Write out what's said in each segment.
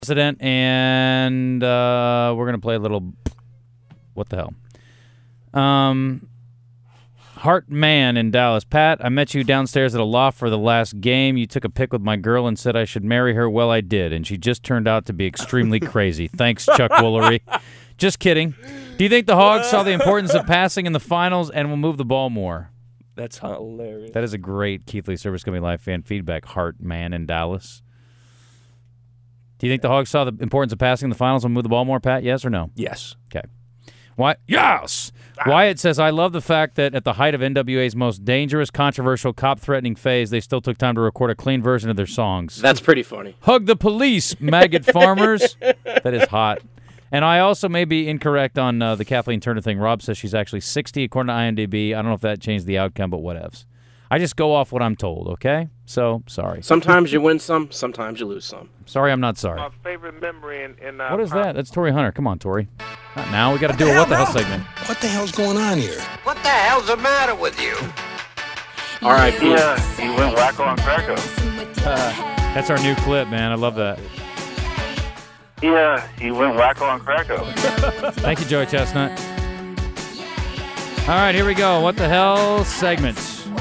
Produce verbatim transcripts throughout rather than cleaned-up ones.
President, and uh, we're going to play a little, what the hell? Um, Hart Man in Dallas. Pat, I met you downstairs at a loft for the last game. You took a pic with my girl and said I should marry her. Well, I did, and she just turned out to be extremely crazy. Thanks, Chuck Woolery. Just kidding. Do you think the Hogs saw the importance of passing in the finals and will move the ball more? That's hilarious. That is a great Keith Lee Service Company Live fan feedback. Hart Man in Dallas. Do you think the Hogs saw the importance of passing in the finals and move the ball more, Pat? Yes or no? Yes. Okay. Why? Yes! Wyatt says, I love the fact that at the height of N W A's most dangerous, controversial, cop-threatening phase, they still took time to record a clean version of their songs. That's pretty funny. Hug the police, maggot farmers. That is hot. And I also may be incorrect on uh, the Kathleen Turner thing. Rob says she's actually sixty according to IMDb. I don't know if that changed the outcome, but whatevs. I just go off what I'm told, okay? So, sorry. Sometimes you win some, sometimes you lose some. Sorry, I'm not sorry. My favorite memory in, in uh, What is that? That's Tory Hunter. Come on, Tory. Not now. We got to do a What the Hell segment. What the hell's going on here? What the hell's the matter with you? All right, He, uh, he went wacko on Cracko. Uh, that's our new clip, man. I love that. Yeah, he went wacko on Cracko. Thank you, Joey Chestnut. All right, here we go. What the Hell segment.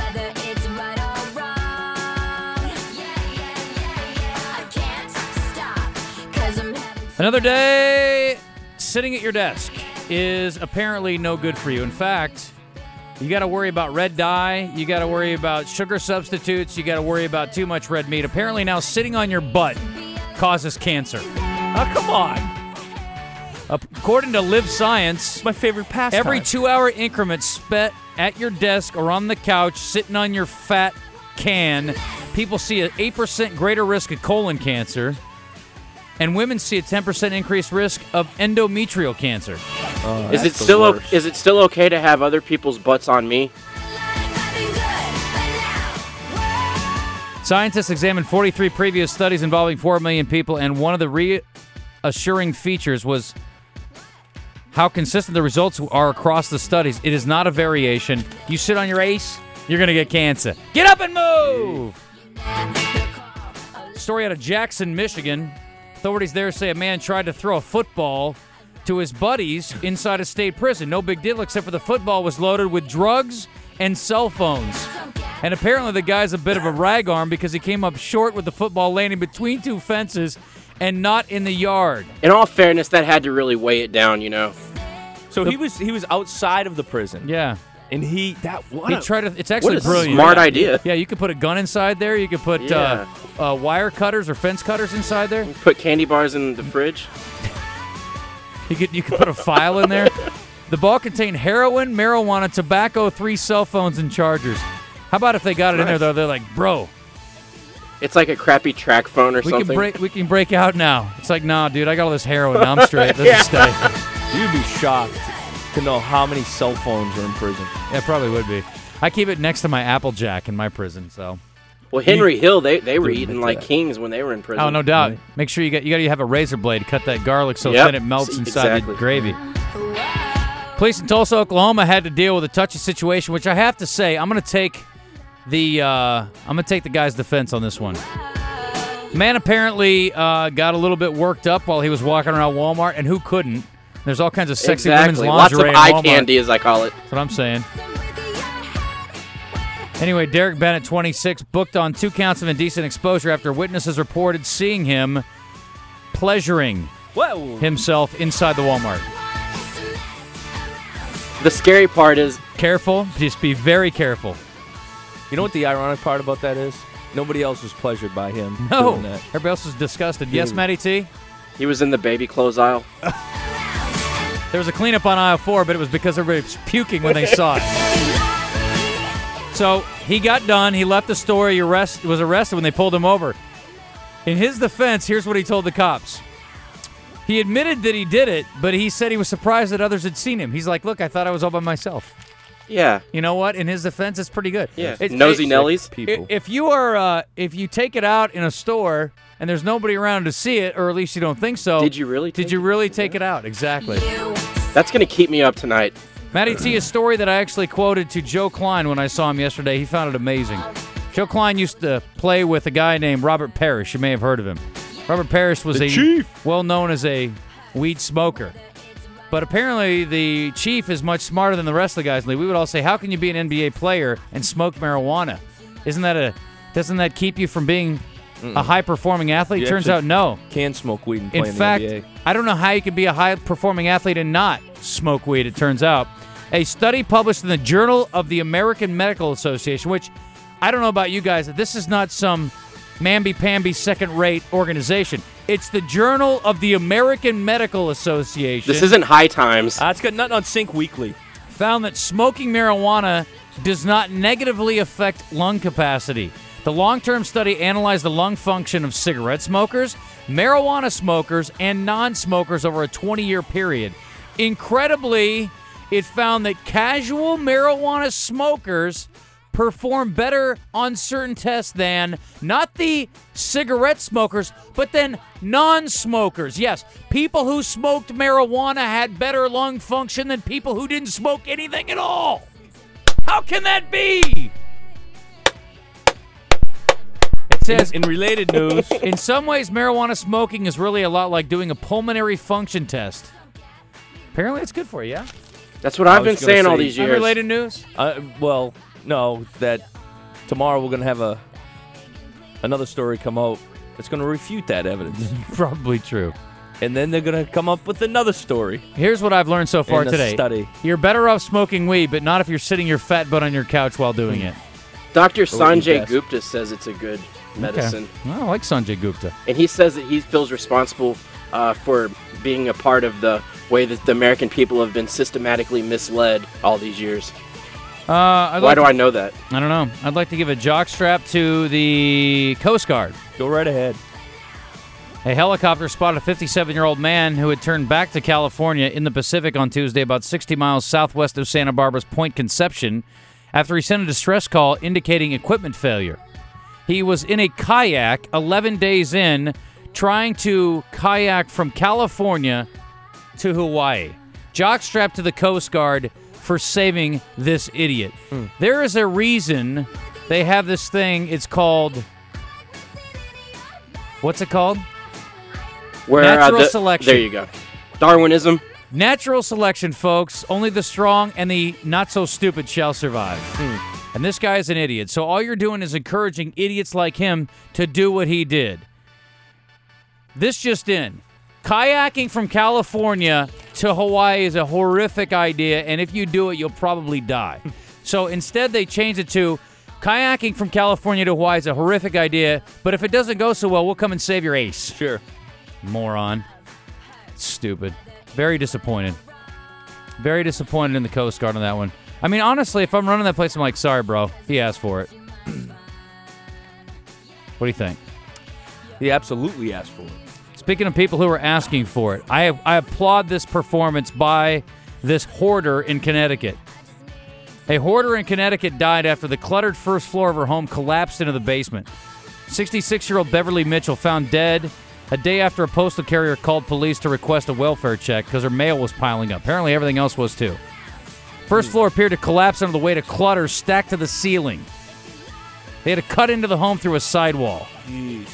Another day sitting at your desk is apparently no good for you. In fact, you got to worry about red dye. You got to worry about sugar substitutes. You got to worry about too much red meat. Apparently now sitting on your butt causes cancer. Oh, come on. According to Live Science, My favorite pastime. every two-hour increment spent at your desk or on the couch sitting on your fat can, people see an eight percent greater risk of colon cancer. And women see a ten percent increased risk of endometrial cancer. Oh, is it that's the still o- worst. is it still okay to have other people's butts on me? Scientists examined forty-three previous studies involving four million people, and one of the reassuring features was how consistent the results are across the studies. It is not a variation. You sit on your ace, you're going to get cancer. Get up and move! Story out of Jackson, Michigan. Authorities there say a man tried to throw a football to his buddies inside a state prison. No big deal, except for the football was loaded with drugs and cell phones. And apparently the guy's a bit of a rag arm because he came up short with the football landing between two fences and not in the yard. In all fairness, that had to really weigh it down, you know. So he was he was outside of the prison. Yeah. And he that what He a, tried to. It's actually What a brilliant. smart idea. Yeah, you could put a gun inside there. You could put Yeah. uh, uh, wire cutters or fence cutters inside there. Put candy bars in the fridge. You could you could put a file in there. The ball contained heroin, marijuana, tobacco, three cell phones, and chargers. How about if they got it in there though? They're like, bro, It's like a crappy track phone or we something. can break we can break out now. It's like, nah, dude, I got all this heroin. Now I'm straight. Let's just stay. you'd be shocked to know how many cell phones are in prison. Yeah, probably would be. I keep it next to my Applejack in my prison. So. Well, Henry Hill, they, they were Didn't eating admit like that. kings when they were in prison. Oh, no doubt. Make sure you got you got to have a razor blade to cut that garlic so Yep. thin it melts inside Exactly. the gravy. Police in Tulsa, Oklahoma, had to deal with a touchy situation, which I have to say, I'm going to take the uh, I'm going to take the guy's defense on this one. Man apparently uh, got a little bit worked up while he was walking around Walmart, and who couldn't? There's all kinds of sexy Exactly. women's Lots of lingerie in eye Walmart. candy, as I call it. That's what I'm saying. Anyway, Derek Bennett, twenty-six, booked on two counts of indecent exposure after witnesses reported seeing him pleasuring Whoa. himself inside the Walmart. The scary part is, Careful. Just be very careful. You know what the ironic part about that is? Nobody else was pleasured by him No. doing that. Everybody else was disgusted. Yes, Matty T? he was in the baby clothes aisle. There was a cleanup on aisle four, but it was because everybody was puking when they saw it. So he got done. He left the store. He arrest, was arrested when they pulled him over. In his defense, here's what he told the cops. He admitted that he did it, but he said he was surprised that others had seen him. He's like, look, I thought I was all by myself. Yeah. You know what? In his defense, it's pretty good. Yeah. It's, Nosy it- Nellies. People. If you are, uh, if you take it out in a store and there's nobody around to see it, or at least you don't think so. Did you really Did take you it? really take it out? Exactly. That's going to keep me up tonight. Matty T, a story that I actually quoted to Joe Klein when I saw him yesterday. He found it amazing. Joe Klein used to play with a guy named Robert Parrish. You may have heard of him. Robert Parrish was The a Chief. well known as a weed smoker. But apparently the Chief is much smarter than the rest of the guys in the league. We would all say, how can you be an N B A player and smoke marijuana? Isn't that a doesn't that keep you from being Mm-mm. a high-performing athlete? You Turns out no. Can smoke weed and play in in fact, the N B A. I don't know how you can be a high-performing athlete and not smoke weed, it turns out. A study published in the Journal of the American Medical Association, which I don't know about you guys, this is not some mamby-pamby second-rate organization. It's the Journal of the American Medical Association. This isn't High Times. Uh, it's got nothing on Sync Weekly. Found that smoking marijuana does not negatively affect lung capacity. The long-term study analyzed the lung function of cigarette smokers, marijuana smokers, and non-smokers over a twenty-year period. Incredibly, it found that casual marijuana smokers perform better on certain tests than not the cigarette smokers, but then non-smokers. Yes, people who smoked marijuana had better lung function than people who didn't smoke anything at all. How can that be? It says, In, in related news, in some ways, marijuana smoking is really a lot like doing a pulmonary function test. Apparently, it's good for you, yeah? That's what I've was been gonna saying all say- these years. Unrelated news? uh, well, no, that tomorrow we're going to have a another story come out that's going to refute that evidence. Probably true. And then they're going to come up with another story Here's what I've learned so far in the today. study. You're better off smoking weed, but not if you're sitting your fat butt on your couch while doing it. Doctor Or what you Sanjay guess. Gupta says it's a good medicine. Okay. Well, I like Sanjay Gupta. And he says that he feels responsible uh, for being a part of the way that the American people have been systematically misled all these years. Uh, I'd Why like do to, I know that? I don't know. I'd like to give a jockstrap to the Coast Guard. Go right ahead. A helicopter spotted a fifty-seven-year-old man who had turned back to California in the Pacific on Tuesday, about sixty miles southwest of Santa Barbara's Point Conception, after he sent a distress call indicating equipment failure. He was in a kayak eleven days in, trying to kayak from California to Hawaii. Jockstrap to the Coast Guard for saving this idiot. Hmm. There is a reason they have this thing. It's called... What's it called? Where Natural uh, the, selection. There you go. Darwinism. Natural selection, folks. Only the strong and the not-so-stupid shall survive. Hmm. And this guy is an idiot. So all you're doing is encouraging idiots like him to do what he did. This just in. Kayaking from California to Hawaii is a horrific idea, and if you do it, you'll probably die. So instead, they changed it to kayaking from California to Hawaii is a horrific idea, but if it doesn't go so well, we'll come and save your ace. Sure. Moron. Stupid. Very disappointed. Very disappointed in the Coast Guard on that one. I mean, honestly, if I'm running that place, I'm like, sorry, bro. He asked for it. What do you think? He absolutely asked for it. Speaking of people who are asking for it, I, I applaud this performance by this hoarder in Connecticut. A hoarder in Connecticut died after the cluttered first floor of her home collapsed into the basement. sixty-six-year-old Beverly Mitchell found dead a day after a postal carrier called police to request a welfare check because her mail was piling up. Apparently everything else was too. First floor appeared to collapse under the weight of clutter stacked to the ceiling. They had to cut into the home through a sidewall. Jeez.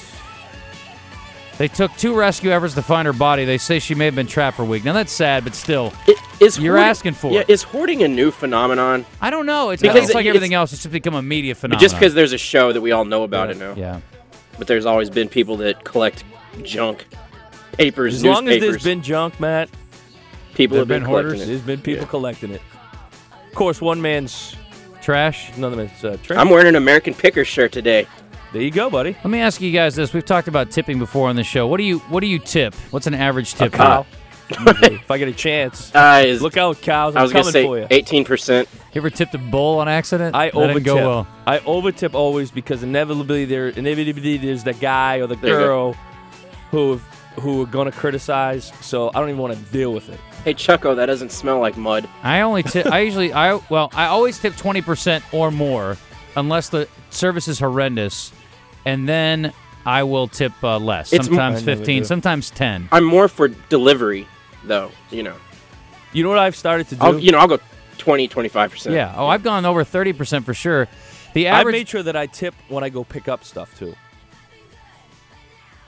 They took two rescue efforts to find her body. They say she may have been trapped for a week. Now, that's sad, but still. It, is You're hoarding- asking for yeah, it. Is hoarding a new phenomenon? I don't know. It's, Because it's like it- everything it's- else. It's just become a media phenomenon. Just because there's a show that we all know about it now. Yeah. But there's always been people that collect junk. Papers, As long as newspapers. there's been junk, Matt, people There've have been, been collecting hoarders? it. there's been people Yeah. collecting it. Of course, one man's, Trash. another man's uh, trash. I'm wearing an American Pickers shirt today. There you go, buddy. Let me ask you guys this. We've talked about tipping before on the show. What do you What do you tip? What's an average tip? Cow. If I get a chance. Uh, is, Look out, cows. I'm I was going coming to say for you. eighteen percent. You ever tipped a bull on accident? I that didn't overtip. go well. I overtip always because inevitably there, inevitably there's the guy or the There you go. girl who who are gonna criticize. So I don't even want to deal with it. Hey, Chucko, that doesn't smell like mud. I only tip. I usually. I well. I always tip twenty percent or more, unless the service is horrendous, and then I will tip uh, less. It's m- Sometimes I never fifteen. do. Sometimes ten. I'm more for delivery, though. You know, You know what I've started to do? I'll, you know, I'll go twenty, twenty-five percent. Yeah. Oh, I've gone over thirty percent for sure. The I've average. made sure that I tip when I go pick up stuff too.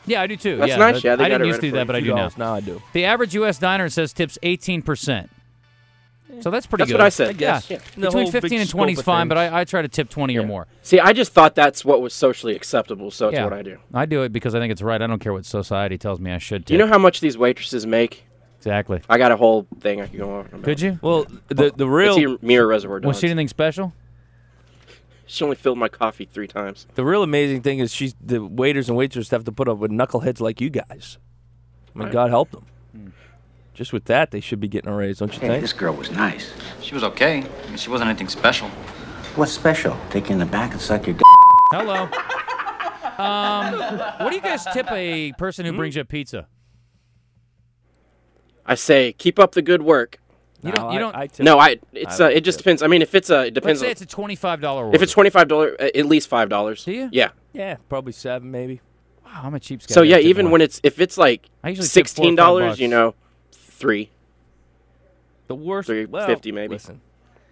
Yeah, I do too. That's yeah, nice. that- Yeah, they I got didn't it used to ready do that, for but I Two do now. dollars. Now I do. The average U S diner says tips eighteen percent. So that's pretty That's good. what I said. I guess. Yeah. The Between whole big fifteen and scope twenty is of fine, but things. I, I try to tip twenty or more. See, I just thought that's what was socially acceptable, so it's Yeah. what I do. I do it because I think it's right. I don't care what society tells me I should tip. Do you know how much these waitresses make? Exactly. I got a whole thing I could go on about. Could you? Well, the the It's real your Mirror Reservoir Dogs. Was she anything special? She only filled my coffee three times. the real amazing thing is she's the waiters and waitresses have to put up with knuckleheads like you guys. I mean, Right. God help them. Just with that, they should be getting a raise, don't you Hey, think? this girl was nice. She was okay. I mean, she wasn't anything special. What's special? Take you in the back and suck your d***. Hello. Um, what do you guys tip a person who brings you a pizza? I say, keep up the good work. You don't. No, You I- don't. I tip- No, I. It's I uh, don't it just tip. depends. I mean, if it's a, it let's depends. say On, it's a twenty-five dollar order. if it's twenty-five dollars, at least five dollars. Do you? Yeah. Yeah, probably seven, maybe. Wow, I'm a cheapskate. So I yeah, tip even more. when it's if it's like I usually tip four or sixteen five dollars, bucks. you know, three. The worst. three well, fifty maybe. Listen,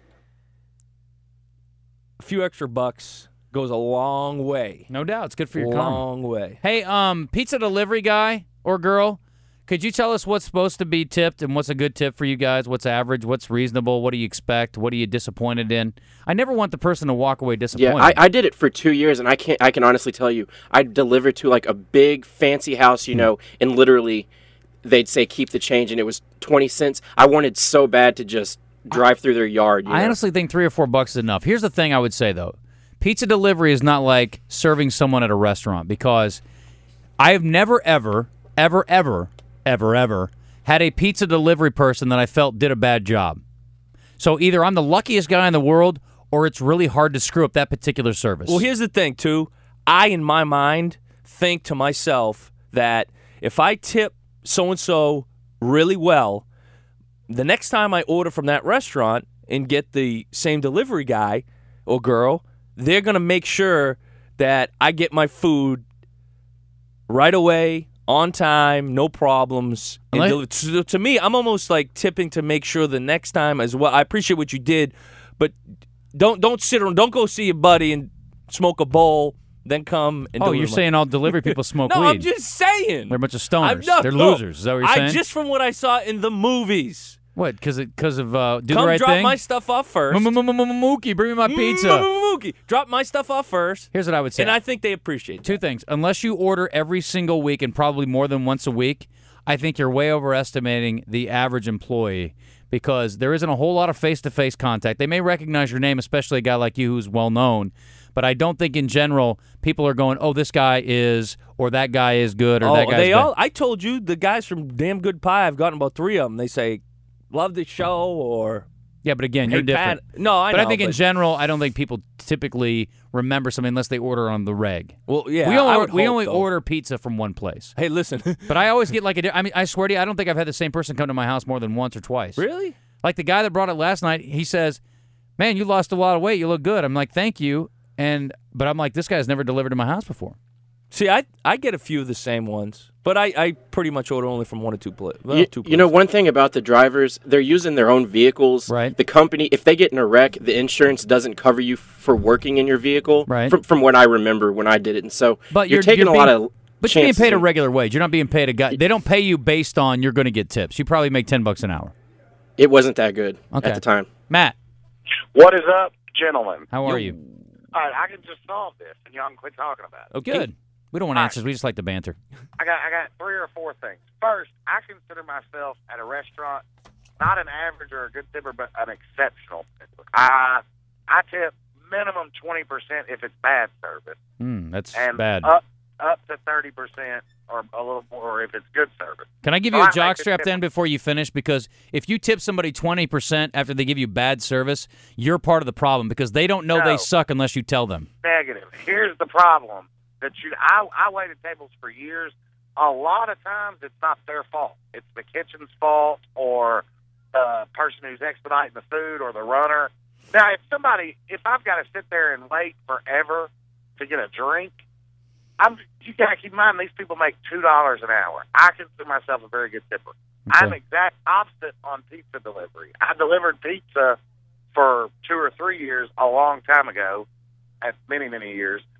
a few extra bucks goes a long way. no doubt, it's good for your karma. long way. Hey, um, pizza delivery guy or girl, could you tell us what's supposed to be tipped and what's a good tip for you guys? What's average? What's reasonable? What do you expect? What are you disappointed in? I never want the person to walk away disappointed. Yeah, I, I did it for two years, and I can't. I can honestly tell you, I delivered to like a big fancy house, you Hmm. know, and literally, they'd say keep the change, and it was twenty cents. I wanted so bad to just drive through their yard. You I know? honestly think three or four bucks is enough. Here's the thing I would say, though. Pizza delivery is not like serving someone at a restaurant because I've never, ever, ever, ever, ever, ever had a pizza delivery person that I felt did a bad job. So either I'm the luckiest guy in the world or it's really hard to screw up that particular service. Well, here's the thing, too. I, in my mind, think to myself that if I tip so-and-so really well, the next time I order from that restaurant and get the same delivery guy or girl, they're going to make sure that I get my food right away, on time, no problems. And Unless- deli- to, to me, I'm almost like tipping to make sure the next time as well. I appreciate what you did, but don't don't sit around, don't go see your buddy and smoke a bowl, then come and oh, deliver you're my- saying all delivery people smoke No, weed? I'm just saying. They're a bunch of I'm- stoners. no, They're no. losers. Is that what you're I saying? just from what I saw in the movies. What? Because because of uh, do Come the right drop thing. my stuff off first. Mookie, bring me my pizza. Mookie, drop my stuff off first. Here's what I would say. And I think they appreciate Two that. things. Unless you order every single week and probably more than once a week, I think you're way overestimating the average employee because there isn't a whole lot of face-to-face contact. They may recognize your name, especially a guy like you who's well-known, but I don't think in general people are going, oh, this guy is or that guy is good or Oh, that guy's they bad. all. I told you the guys from Damn Good Pie. I've gotten about three of them. They say, "Love the show," or Yeah, but again, you're "Hey, different. Pat." No, I but know. I think in but- general, I don't think people typically remember something unless they order on the reg. well, yeah, we I only, would we hope, only though. order pizza from one place. Hey, listen. But I always get like a. di- I mean, I swear to you, I don't think I've had the same person come to my house more than once or twice. Really? Like the guy that brought it last night, he says, "Man, you lost a lot of weight. You look good." I'm like, "Thank you." And but I'm like, this guy's never delivered to my house before. See, I I get a few of the same ones, but I, I pretty much order only from one or two, pla- well, You, two places. you know, one thing about the drivers, they're using their own vehicles. Right. The company, if they get in a wreck, the insurance doesn't cover you for working in your vehicle. Right. From, from what I remember when I did it, and so But you're, you're taking you're a lot being- of. But you're being chances paid a in- regular wage. You're not being paid a guy. They don't pay you based on you're going to get tips. You probably make ten bucks an hour. It wasn't that good Okay. at the time. Matt, What is up, gentlemen? how are you? All right, I can just solve this, and y'all can quit talking about it. Okay. Good. We don't want All right. answers. We just like to banter. I got, I got three or four things. First, I consider myself at a restaurant not an average or a good tipper, but an exceptional tipper. I, I tip minimum twenty percent if it's bad service, Hmm, that's and bad. up up to thirty percent or a little more if it's good service. Can I give So you a I like jock to strap tip- then before you finish? Because if you tip somebody twenty percent after they give you bad service, you're part of the problem because they don't know No. they suck unless you tell them. Negative. Here's the problem that you. I, I waited tables for years. A lot of times it's not their fault. It's the kitchen's fault or the person who's expediting the food or the runner. Now, if somebody, if I've got to sit there and wait forever to get a drink, I'm. You got to keep in mind these people make two dollars an hour. I consider myself a very good tipper. I'm exact opposite on pizza delivery. I delivered pizza for two or three years a long time ago, at many many years.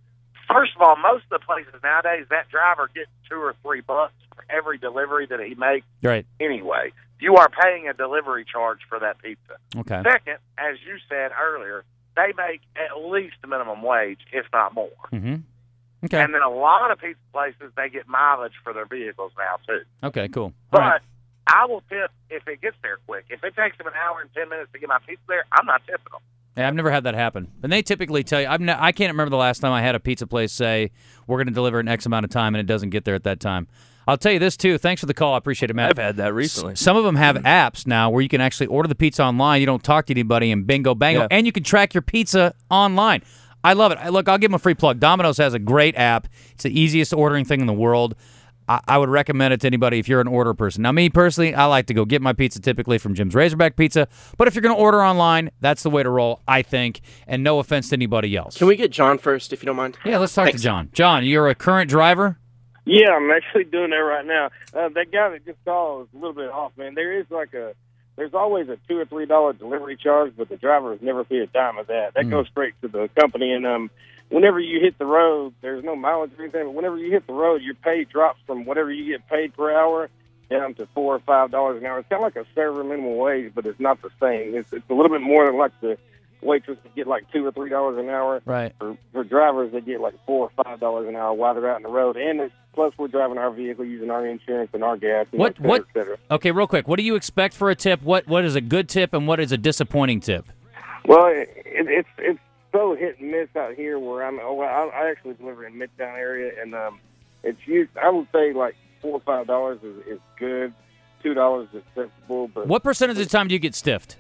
first of all, most of the places nowadays, that driver gets two or three bucks for every delivery that he makes. Right. Anyway, you are paying a delivery charge for that pizza. Okay. Second, as you said earlier, they make at least minimum wage, if not more. Mm-hmm. Okay. And then a lot of pizza places, they get mileage for their vehicles now, too. Okay, cool. All But right. I will tip if it gets there quick. If it takes them an hour and ten minutes to get my pizza there, I'm not tipping them. Yeah, I've never had that happen. And they typically tell you, I've ne- I can't remember the last time I had a pizza place say, we're going to deliver in X amount of time, and it doesn't get there at that time. I'll tell you this, too. Thanks for the call. I appreciate it, Matt. I've had that recently. S- some of them have apps now where you can actually order the pizza online. You don't talk to anybody, and bingo, bango. Yeah. And you can track your pizza online. I love it. I- Look, I'll give them a free plug. Domino's has a great app. It's the easiest ordering thing in the world. I, I would recommend it to anybody if you're an order person. Now, me personally, I like to go get my pizza typically from Jim's Razorback Pizza. But if you're going to order online, that's the way to roll, I think. And no offense to anybody else. Can we get John first, if you don't mind? Yeah, let's talk Thanks. to John. John, you're a current driver? Yeah, I'm actually doing that right now. Uh, that guy that just called was a little bit off, man. There is like a, there's always a two or three dollar delivery charge, but the driver has never paid a dime of that. That Mm. goes straight to the company. And um, whenever you hit the road, there's no mileage or anything. But whenever you hit the road, your pay drops from whatever you get paid per hour down to four or five dollars an hour. It's kind of like a server minimum wage, but it's not the same. It's it's a little bit more than like the waitresses get like two or three dollars an hour. Right. For, for drivers, they get like four or five dollars an hour while they're out on the road, and it's, plus we're driving our vehicle using our insurance and our gas. And What- et cetera, what- et cetera. Okay, real quick. What do you expect for a tip? What What is a good tip and what is a disappointing tip? Well, it, it, it's it's so hit and miss out here where I'm. Oh, well, I, I actually deliver in Midtown area, and um, it's used. I would say like four or five dollars is, is good. Two dollars is acceptable, but What percentage of the time do you get stiffed?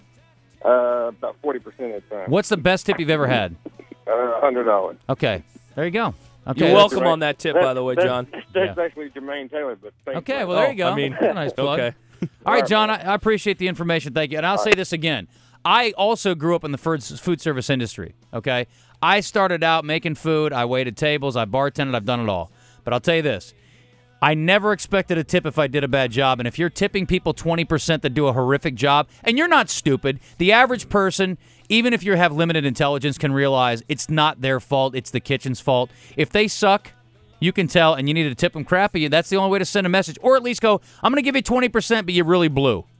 uh, about forty percent of the time. What's the best tip you've ever had? Uh, hundred dollars. Okay, there you go. Okay, You're that's- welcome on that tip, by the way, John. That's, that's Yeah. actually Jermaine Taylor, but thanks Okay, for well that. there you go. I mean, That's a nice plug. okay. All right, John, I, I appreciate the information. Thank you. And I'll say this again. I also grew up in the food food service industry, okay? I started out making food. I waited tables. I bartended. I've done it all. But I'll tell you this. I never expected a tip if I did a bad job. And if you're tipping people twenty percent that do a horrific job, and you're not stupid, the average person, even if you have limited intelligence, can realize it's not their fault. It's the kitchen's fault. If they suck, you can tell, and you need to tip them crappy. That's the only way to send a message. Or at least go, I'm going to give you twenty percent, but you really blew.